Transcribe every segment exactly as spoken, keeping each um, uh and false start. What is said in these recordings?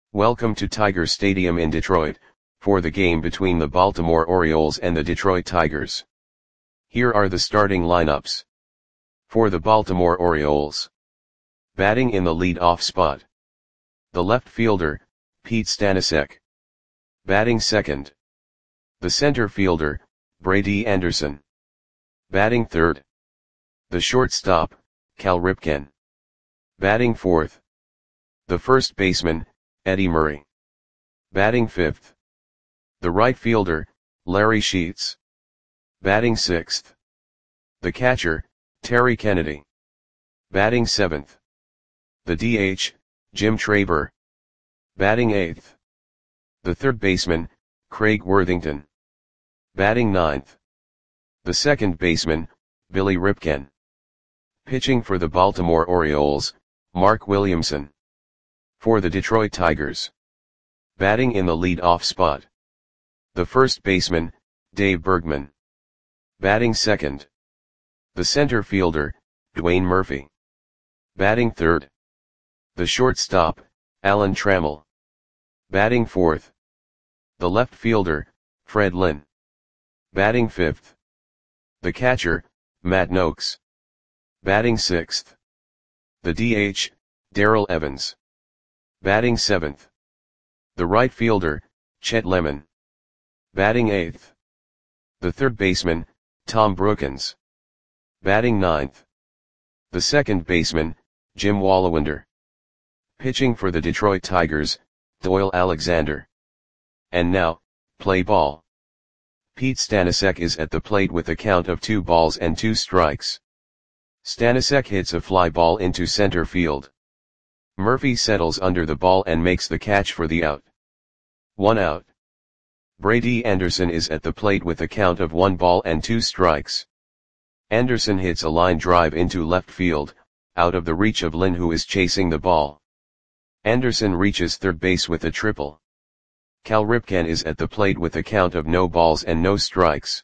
Welcome to Tiger Stadium in Detroit, for the game between the Baltimore Orioles and the Detroit Tigers. Here are the starting lineups. For the Baltimore Orioles. Batting in the lead-off spot. The left fielder, Pete Stanisic. Batting second. The center fielder, Brady Anderson. Batting third. The shortstop, Cal Ripken. Batting fourth. The first baseman, Eddie Murray. Batting fifth. The right fielder, Larry Sheets. Batting sixth. The catcher, Terry Kennedy. Batting seventh. The D H, Jim Traber. Batting eighth. The third baseman, Craig Worthington. Batting ninth. The second baseman, Billy Ripken. Pitching for the Baltimore Orioles, Mark Williamson. For the Detroit Tigers. Batting in the lead-off spot. The first baseman, Dave Bergman. Batting second. The center fielder, Dwayne Murphy. Batting third. The shortstop, Alan Trammell. Batting fourth. The left fielder, Fred Lynn. Batting fifth. The catcher, Matt Noakes. Batting sixth. The D H, Darrell Evans. Batting seventh. The right fielder, Chet Lemon. Batting eighth. The third baseman, Tom Brookens. Batting ninth. The second baseman, Jim Walliwander. Pitching for the Detroit Tigers, Doyle Alexander. And now, play ball. Pete Stanisic is at the plate with a count of two balls and two strikes. Stanisic hits a fly ball into center field. Murphy settles under the ball and makes the catch for the out. One out. Brady Anderson is at the plate with a count of one ball and two strikes. Anderson hits a line drive into left field, out of the reach of Lynn, who is chasing the ball. Anderson reaches third base with a triple. Cal Ripken is at the plate with a count of no balls and no strikes.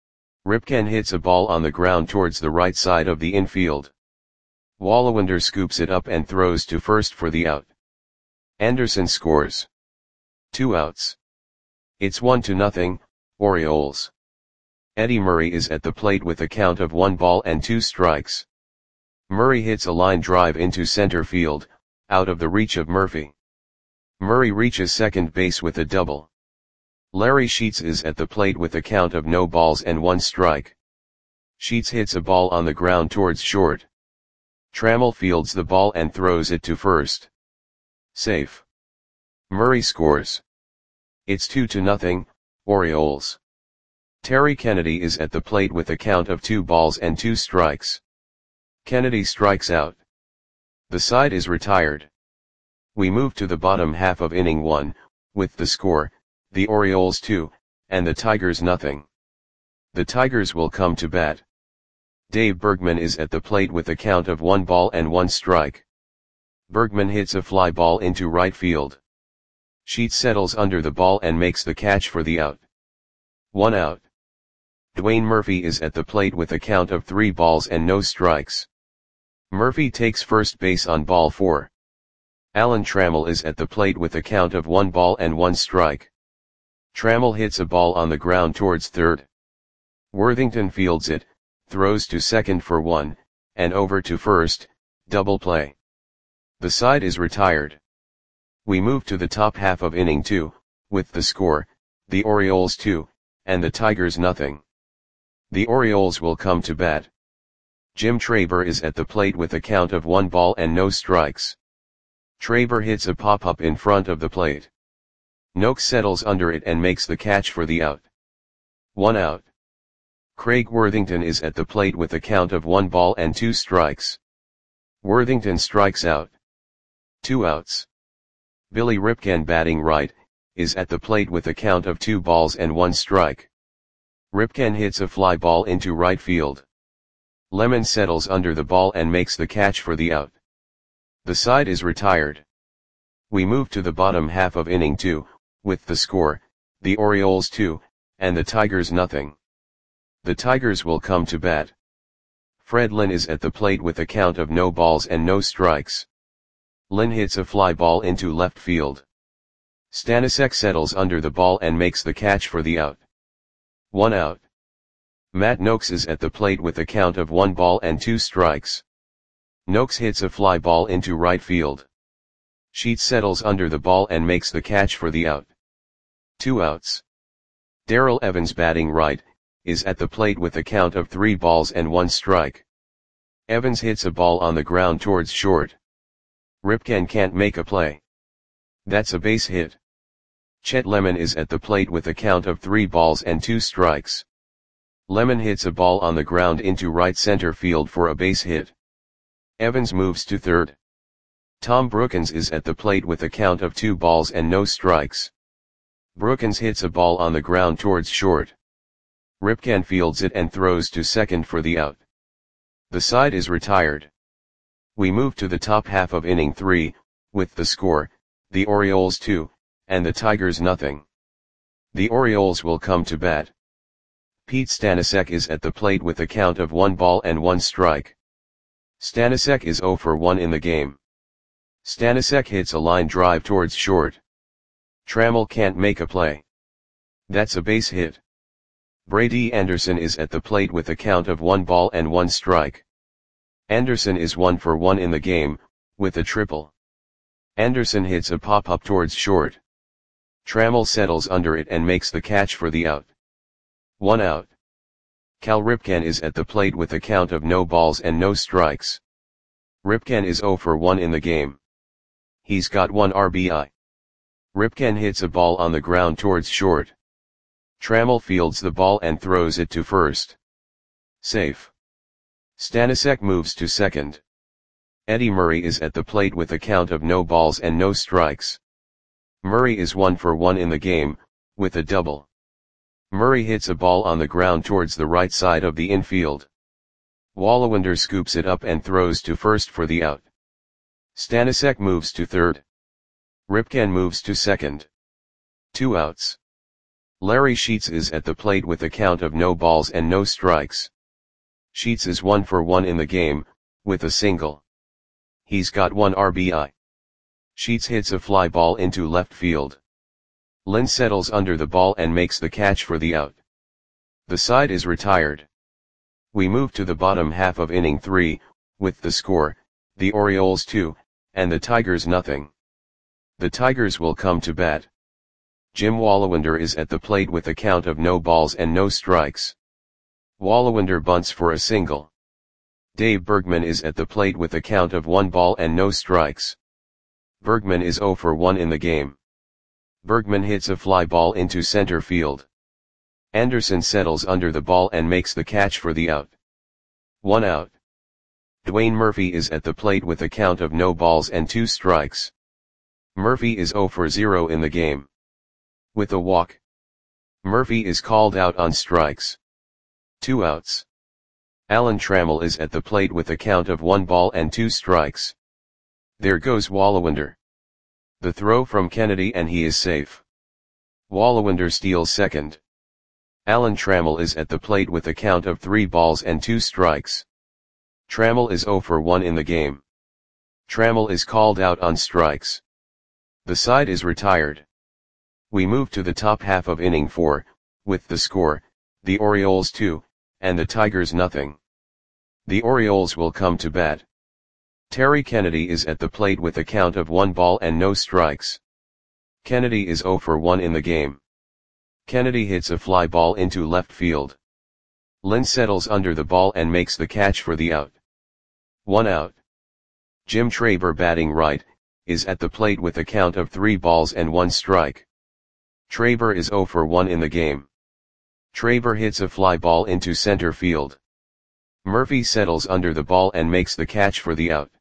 Ripken hits a ball on the ground towards the right side of the infield. Walliwander scoops it up and throws to first for the out. Anderson scores. Two outs. It's one to nothing, Orioles. Eddie Murray is at the plate with a count of one ball and two strikes. Murray hits a line drive into center field, out of the reach of Murphy. Murray reaches second base with a double. Larry Sheets is at the plate with a count of no balls and one strike. Sheets hits a ball on the ground towards short. Trammell fields the ball and throws it to first. Safe. Murray scores. It's two to nothing, Orioles. Terry Kennedy is at the plate with a count of two balls and two strikes. Kennedy strikes out. The side is retired. We move to the bottom half of inning one, with the score, the Orioles two, and the Tigers nothing. The Tigers will come to bat. Dave Bergman is at the plate with a count of one ball and one strike. Bergman hits a fly ball into right field. Sheets settles under the ball and makes the catch for the out. One out. Dwayne Murphy is at the plate with a count of three balls and no strikes. Murphy takes first base on ball four. Alan Trammell is at the plate with a count of one ball and one strike. Trammell hits a ball on the ground towards third. Worthington fields it, throws to second for one, and over to first, double play. The side is retired. We move to the top half of inning two, with the score, the Orioles two, and the Tigers nothing. The Orioles will come to bat. Jim Traber is at the plate with a count of one ball and no strikes. Traber hits a pop-up in front of the plate. Noakes settles under it and makes the catch for the out. One out. Craig Worthington is at the plate with a count of one ball and two strikes. Worthington strikes out. Two outs. Billy Ripken, batting right, is at the plate with a count of two balls and one strike. Ripken hits a fly ball into right field. Lemon settles under the ball and makes the catch for the out. The side is retired. We move to the bottom half of inning two, with the score, the Orioles two, and the Tigers nothing. The Tigers will come to bat. Fred Lynn is at the plate with a count of no balls and no strikes. Lynn hits a fly ball into left field. Stanisic settles under the ball and makes the catch for the out. One out. Matt Noakes is at the plate with a count of one ball and two strikes. Noakes hits a fly ball into right field. Sheets settles under the ball and makes the catch for the out. Two outs. Darrell Evans, batting right, is at the plate with a count of three balls and one strike. Evans hits a ball on the ground towards short. Ripken can't make a play. That's a base hit. Chet Lemon is at the plate with a count of three balls and two strikes. Lemon hits a ball on the ground into right center field for a base hit. Evans moves to third. Tom Brookins is at the plate with a count of two balls and no strikes. Brookins hits a ball on the ground towards short. Ripken fields it and throws to second for the out. The side is retired. We move to the top half of inning three, with the score, the Orioles two, and the Tigers nothing. The Orioles will come to bat. Pete Stanisic is at the plate with a count of one ball and one strike. Stanisic is zero for one in the game. Stanisic hits a line drive towards short. Trammell can't make a play. That's a base hit. Brady Anderson is at the plate with a count of one ball and one strike. Anderson is one for one in the game, with a triple. Anderson hits a pop-up towards short. Trammell settles under it and makes the catch for the out. One out. Cal Ripken is at the plate with a count of no balls and no strikes. Ripken is zero for one in the game. He's got one R B I. Ripken hits a ball on the ground towards short. Trammell fields the ball and throws it to first. Safe. Stanisic moves to second. Eddie Murray is at the plate with a count of no balls and no strikes. Murray is one for one in the game, with a double. Murray hits a ball on the ground towards the right side of the infield. Wallawander scoops it up and throws to first for the out. Stanisic moves to third. Ripken moves to second. Two outs. Larry Sheets is at the plate with a count of no balls and no strikes. Sheets is one for one in the game, with a single. He's got one R B I. Sheets hits a fly ball into left field. Lynn settles under the ball and makes the catch for the out. The side is retired. We move to the bottom half of inning three, with the score, the Orioles two, and the Tigers nothing. The Tigers will come to bat. Jim Wallawander is at the plate with a count of no balls and no strikes. Wallawander bunts for a single. Dave Bergman is at the plate with a count of one ball and no strikes. Bergman is zero for one in the game. Bergman hits a fly ball into center field. Anderson settles under the ball and makes the catch for the out. One out. Dwayne Murphy is at the plate with a count of no balls and two strikes. Murphy is zero for zero in the game. With a walk. Murphy is called out on strikes. Two outs. Alan Trammell is at the plate with a count of one ball and two strikes. There goes Wallawander. The throw from Kennedy and he is safe. Wallawander steals second. Alan Trammell is at the plate with a count of three balls and two strikes. Trammell is zero for one in the game. Trammell is called out on strikes. The side is retired. We move to the top half of inning four, with the score, the Orioles two, and the Tigers nothing. The Orioles will come to bat. Terry Kennedy is at the plate with a count of one ball and no strikes. Kennedy is zero for one in the game. Kennedy hits a fly ball into left field. Lynn settles under the ball and makes the catch for the out. One out. Jim Traber, batting right, is at the plate with a count of three balls and one strike. Traber is zero for one in the game. Traber hits a fly ball into center field. Murphy settles under the ball and makes the catch for the out.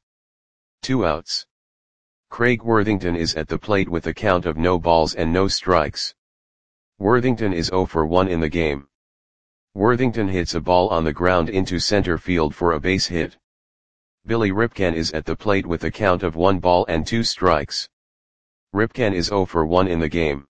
Two outs. Craig Worthington is at the plate with a count of no balls and no strikes. Worthington is zero for one in the game. Worthington hits a ball on the ground into center field for a base hit. Billy Ripken is at the plate with a count of one ball and two strikes. Ripken is zero for one in the game.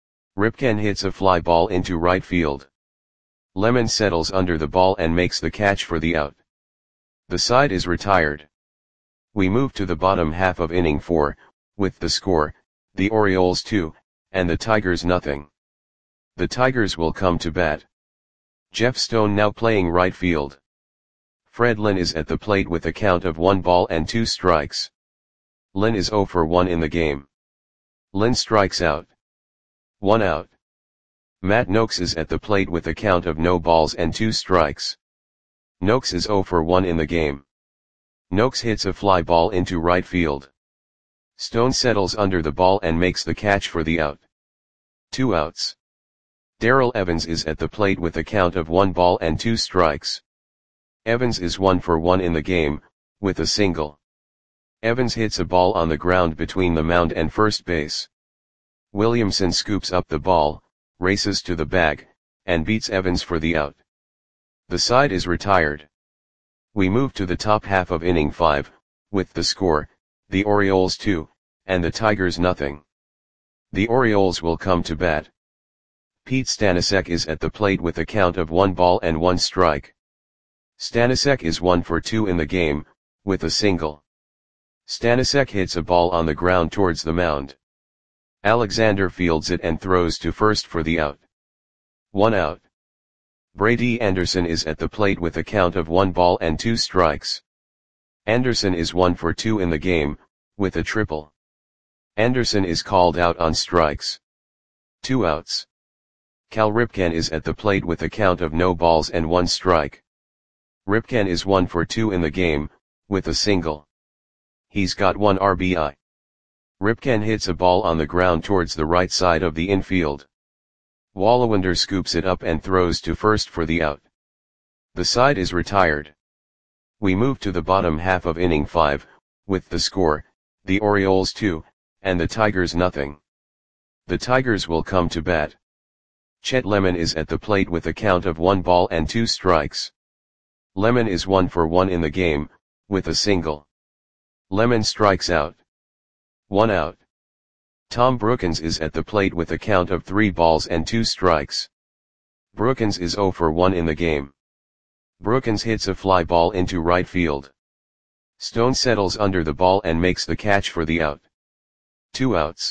Ripken hits a fly ball into right field. Lemon settles under the ball and makes the catch for the out. The side is retired. We move to the bottom half of inning four, with the score, the Orioles two, and the Tigers nothing. The Tigers will come to bat. Jeff Stone now playing right field. Fred Lynn is at the plate with a count of one ball and two strikes. Lynn is oh for one in the game. Lynn strikes out. One out. Matt Noakes is at the plate with a count of no balls and two strikes. Noakes is oh for one in the game. Noakes hits a fly ball into right field. Stone settles under the ball and makes the catch for the out. Two outs. Darrell Evans is at the plate with a count of one ball and two strikes. Evans is one for one in the game, with a single. Evans hits a ball on the ground between the mound and first base. Williamson scoops up the ball, races to the bag, and beats Evans for the out. The side is retired. We move to the top half of inning five, with the score, the Orioles two, and the Tigers nothing. The Orioles will come to bat. Pete Stanisiak is at the plate with a count of one ball and one strike. Stanisiak is one for two in the game, with a single. Stanisiak hits a ball on the ground towards the mound. Alexander fields it and throws to first for the out. One out. Brady Anderson is at the plate with a count of one ball and two strikes. Anderson is one for two in the game, with a triple. Anderson is called out on strikes. Two outs. Cal Ripken is at the plate with a count of no balls and one strike. Ripken is one for two in the game, with a single. He's got one R B I. Ripken hits a ball on the ground towards the right side of the infield. Wallawander scoops it up and throws to first for the out. The side is retired. We move to the bottom half of inning five, with the score, the Orioles two, and the Tigers nothing. The Tigers will come to bat. Chet Lemon is at the plate with a count of one ball and two strikes. Lemon is one for one in the game, with a single. Lemon strikes out. One out. Tom Brookins is at the plate with a count of three balls and two strikes. Brookins is oh for one in the game. Brookins hits a fly ball into right field. Stone settles under the ball and makes the catch for the out. Two outs.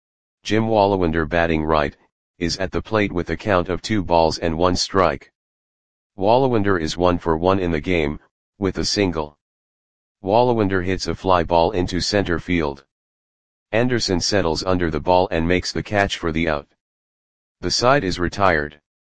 Jim Wallawander batting right, is at the plate with a count of two balls and one strike. Wallawander is one for one in the game, with a single. Wallawander hits a fly ball into center field. Anderson settles under the ball and makes the catch for the out. The side is retired.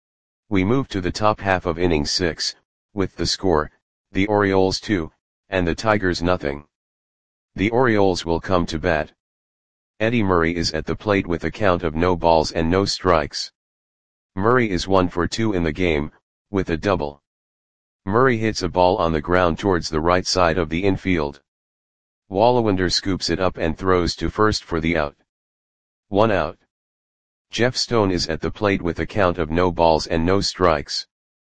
We move to the top half of inning six, with the score, the Orioles two, and the Tigers nothing. The Orioles will come to bat. Eddie Murray is at the plate with a count of no balls and no strikes. Murray is one for two in the game, with a double. Murray hits a ball on the ground towards the right side of the infield. Wallawander scoops it up and throws to first for the out. One out. Jeff Stone is at the plate with a count of no balls and no strikes.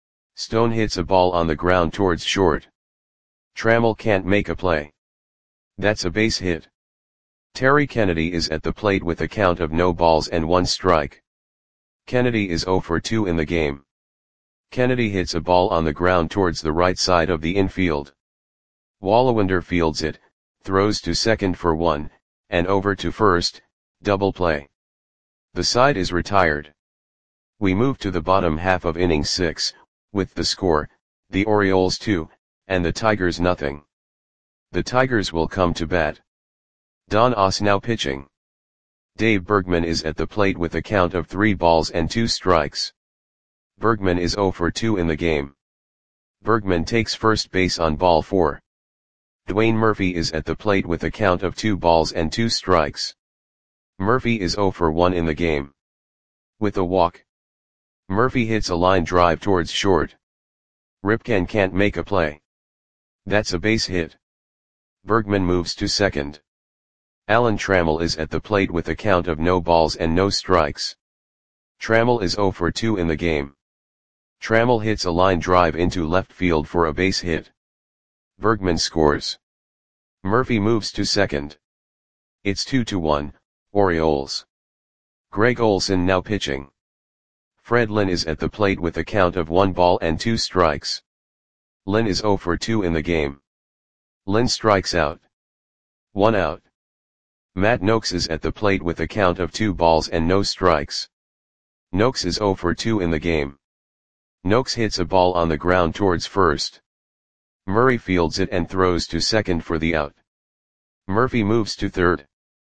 Stone hits a ball on the ground towards short. Trammell can't make a play. That's a base hit. Terry Kennedy is at the plate with a count of no balls and one strike. Kennedy is oh for two in the game. Kennedy hits a ball on the ground towards the right side of the infield. Wallawander fields it, throws to second for one, and over to first, double play. The side is retired. We move to the bottom half of inning six, with the score, the Orioles two, and the Tigers nothing. The Tigers will come to bat. Don Oss now pitching. Dave Bergman is at the plate with a count of three balls and two strikes. Bergman is oh for two in the game. Bergman takes first base on ball four. Dwayne Murphy is at the plate with a count of two balls and two strikes. Murphy is oh for one in the game. With a walk. Murphy hits a line drive towards short. Ripken can't make a play. That's a base hit. Bergman moves to second. Alan Trammell is at the plate with a count of no balls and no strikes. Trammell is oh for two in the game. Trammell hits a line drive into left field for a base hit. Bergman scores. Murphy moves to second. It's two to one, Orioles. Greg Olson now pitching. Fred Lynn is at the plate with a count of one ball and two strikes. Lynn is oh for two in the game. Lynn strikes out. One out. Matt Noakes is at the plate with a count of two balls and no strikes. Noakes is zero for two in the game. Noakes hits a ball on the ground towards first. Murray fields it and throws to second for the out. Murphy moves to third.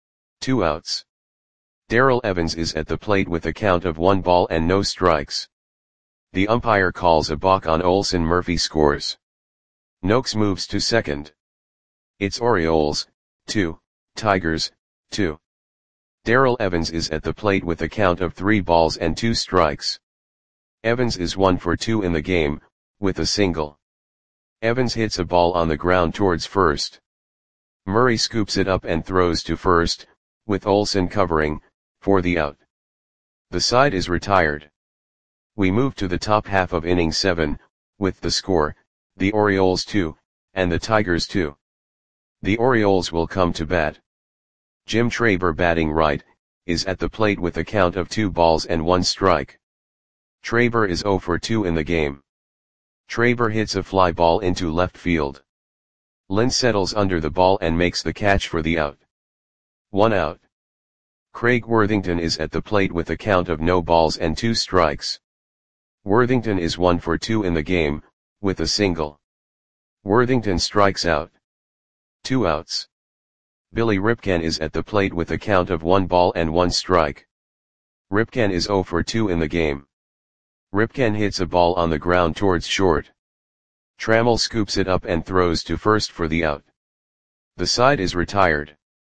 Two outs. Darrell Evans is at the plate with a count of one ball and no strikes. The umpire calls a balk on Olson. Murphy scores. Noakes moves to second. It's Orioles, two, Tigers, two. Darrell Evans is at the plate with a count of three balls and two strikes. Evans is one for two in the game, with a single. Evans hits a ball on the ground towards first. Murray scoops it up and throws to first, with Olson covering, for the out. The side is retired. We move to the top half of inning seven, with the score, the Orioles two, and the Tigers two. The Orioles will come to bat. Jim Traber, batting right, is at the plate with a count of two balls and one strike. Traber is zero for two in the game. Traber hits a fly ball into left field. Lynn settles under the ball and makes the catch for the out. One out. Craig Worthington is at the plate with a count of no balls and two strikes. Worthington is one for two in the game, with a single. Worthington strikes out. Two outs. Billy Ripken is at the plate with a count of one ball and one strike. Ripken is zero for two in the game. Ripken hits a ball on the ground towards short. Trammell scoops it up and throws to first for the out. The side is retired.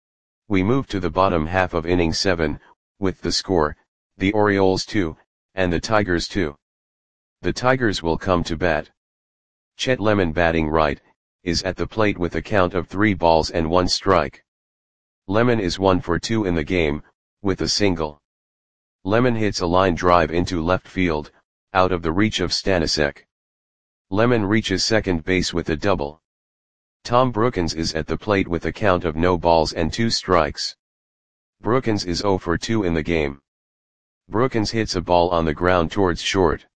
We move to the bottom half of inning seven, with the score, the Orioles two, and the Tigers two. The Tigers will come to bat. Chet Lemon, batting right, is at the plate with a count of three balls and one strike. Lemon is one for two in the game, with a single. Lemon hits a line drive into left field, out of the reach of Stanisic. Lemon reaches second base with a double. Tom Brookins is at the plate with a count of no balls and two strikes. Brookins is zero for two in the game. Brookins hits a ball on the ground towards short.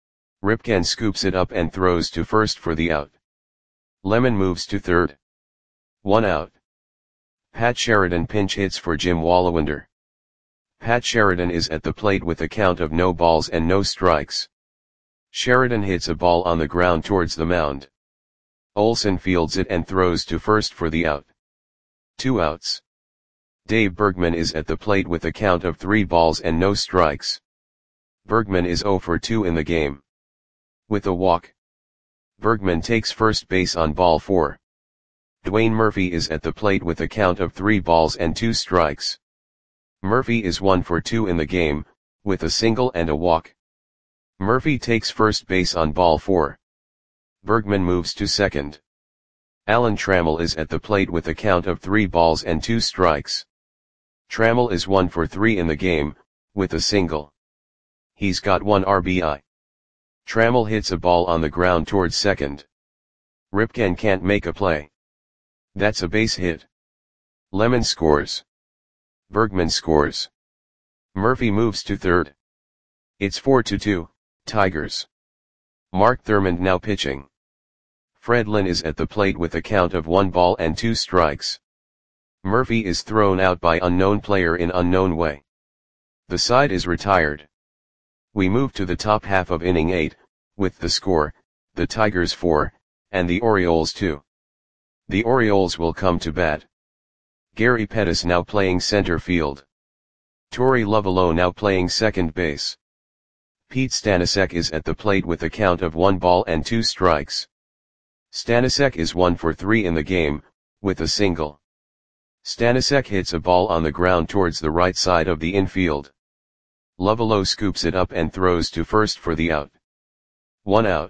Ripken scoops it up and throws to first for the out. Lemon moves to third. One out. Pat Sheridan pinch hits for Jim Walliwander. Pat Sheridan is at the plate with a count of no balls and no strikes. Sheridan hits a ball on the ground towards the mound. Olson fields it and throws to first for the out. Two outs. Dave Bergman is at the plate with a count of three balls and no strikes. Bergman is zero for two in the game. With a walk. Bergman takes first base on ball four. Dwayne Murphy is at the plate with a count of three balls and two strikes. Murphy is one for two in the game, with a single and a walk. Murphy takes first base on ball four. Bergman moves to second. Alan Trammell is at the plate with a count of three balls and two strikes. Trammell is one for three in the game, with a single. He's got one R B I. Trammell hits a ball on the ground towards second. Ripken can't make a play. That's a base hit. Lemon scores. Bergman scores. Murphy moves to third. It's four to two, Tigers. Mark Thurmond now pitching. Fred Lynn is at the plate with a count of one ball and two strikes. Murphy is thrown out by unknown player in unknown way. The side is retired. We move to the top half of inning eight, with the score, the Tigers four, and the Orioles two. The Orioles will come to bat. Gary Pettis now playing center field. Torey Lovullo now playing second base. Pete Stanisic is at the plate with a count of one ball and two strikes. Stanisic is one for three in the game, with a single. Stanisic hits a ball on the ground towards the right side of the infield. Lovullo scoops it up and throws to first for the out. One out.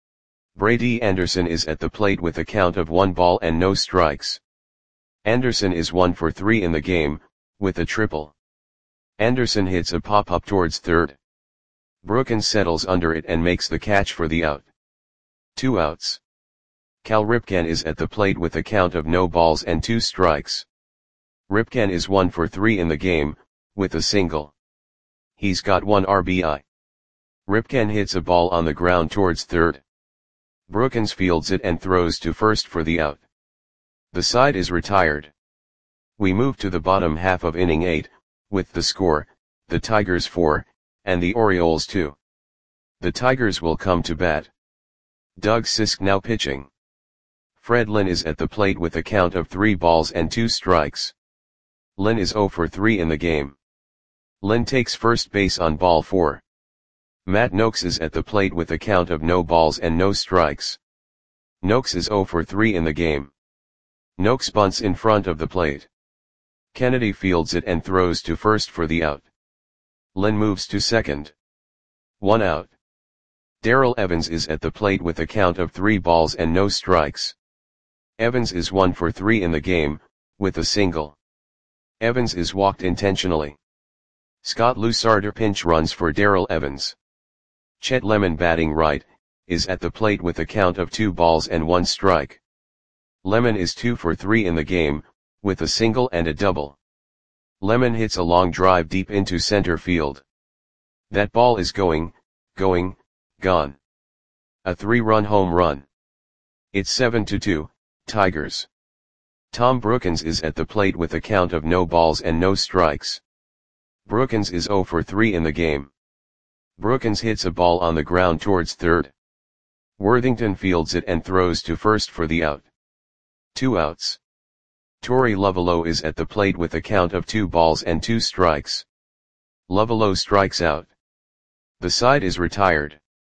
Brady Anderson is at the plate with a count of one ball and no strikes. Anderson is one for three in the game, with a triple. Anderson hits a pop-up towards third. Brookins settles under it and makes the catch for the out. Two outs. Cal Ripken is at the plate with a count of no balls and two strikes. Ripken is one for three in the game, with a single. He's got one R B I. Ripken hits a ball on the ground towards third. Brookins fields it and throws to first for the out. The side is retired. We move to the bottom half of inning eight, with the score, the Tigers four, and the Orioles two. The Tigers will come to bat. Doug Sisk now pitching. Fred Lynn is at the plate with a count of three balls and two strikes. Lynn is oh for three in the game. Lynn takes first base on ball four. Matt Noakes is at the plate with a count of no balls and no strikes. Noakes is oh for three in the game. Noakes bunts in front of the plate. Kennedy fields it and throws to first for the out. Lynn moves to second. One out. Darrell Evans is at the plate with a count of three balls and no strikes. Evans is one for three in the game, with a single. Evans is walked intentionally. Scott Lusarder pinch runs for Darrell Evans. Chet Lemon batting right, is at the plate with a count of two balls and one strike. Lemon is two for three in the game, with a single and a double. Lemon hits a long drive deep into center field. That ball is going, going, gone. A three-run home run. It's seven to two, Tigers. Tom Brookens is at the plate with a count of no balls and no strikes. Brookens is oh for three in the game. Brookens hits a ball on the ground towards third. Worthington fields it and throws to first for the out. Two outs. Torey Lovullo is at the plate with a count of two balls and two strikes. Lovullo strikes out. The side is retired.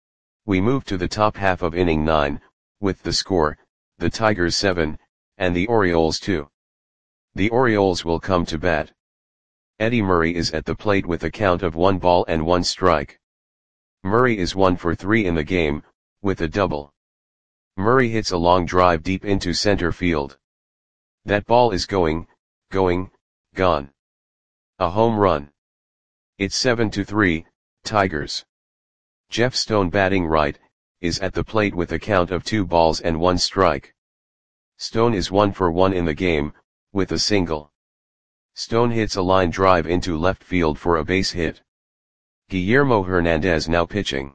We move to the top half of inning nine, with the score, the Tigers seven, and the Orioles two. The Orioles will come to bat. Eddie Murray is at the plate with a count of one ball and one strike. Murray is one for three in the game, with a double. Murray hits a long drive deep into center field. That ball is going, going, gone. A home run. It's seven to three, Tigers. Jeff Stone batting right, is at the plate with a count of two balls and one strike. Stone is one for one in the game, with a single. Stone hits a line drive into left field for a base hit. Guillermo Hernandez now pitching.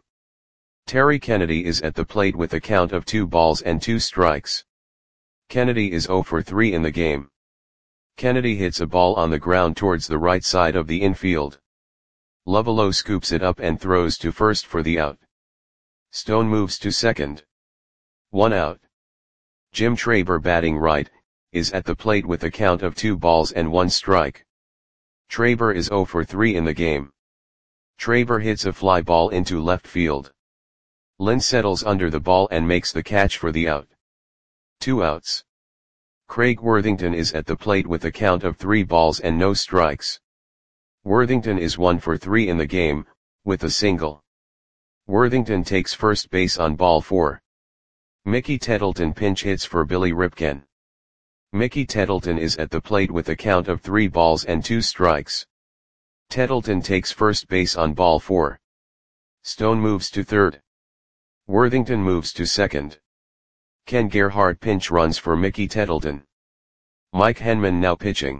Terry Kennedy is at the plate with a count of two balls and two strikes. Kennedy is oh for three in the game. Kennedy hits a ball on the ground towards the right side of the infield. Lovullo scoops it up and throws to first for the out. Stone moves to second. One out. Jim Traber batting right, is at the plate with a count of two balls and one strike. Traber is oh for three in the game. Traber hits a fly ball into left field. Lynn settles under the ball and makes the catch for the out. Two outs. Craig Worthington is at the plate with a count of three balls and no strikes. Worthington is one for three in the game, with a single. Worthington takes first base on ball four. Mickey Tettleton pinch hits for Billy Ripken. Mickey Tettleton is at the plate with a count of three balls and two strikes. Tettleton takes first base on ball four. Stone moves to third. Worthington moves to second. Ken Gerhart pinch runs for Mickey Tettleton. Mike Henman now pitching.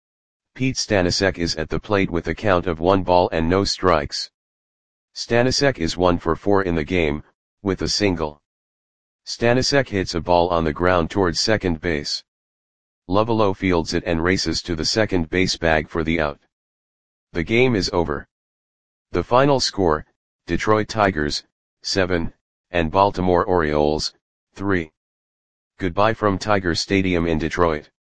Pete Stanisiak is at the plate with a count of one ball and no strikes. Stanisiak is one for four in the game, with a single. Stanisiak hits a ball on the ground towards second base. Lovullo fields it and races to the second base bag for the out. The game is over. The final score, Detroit Tigers, seven, and Baltimore Orioles, three. Goodbye from Tiger Stadium in Detroit.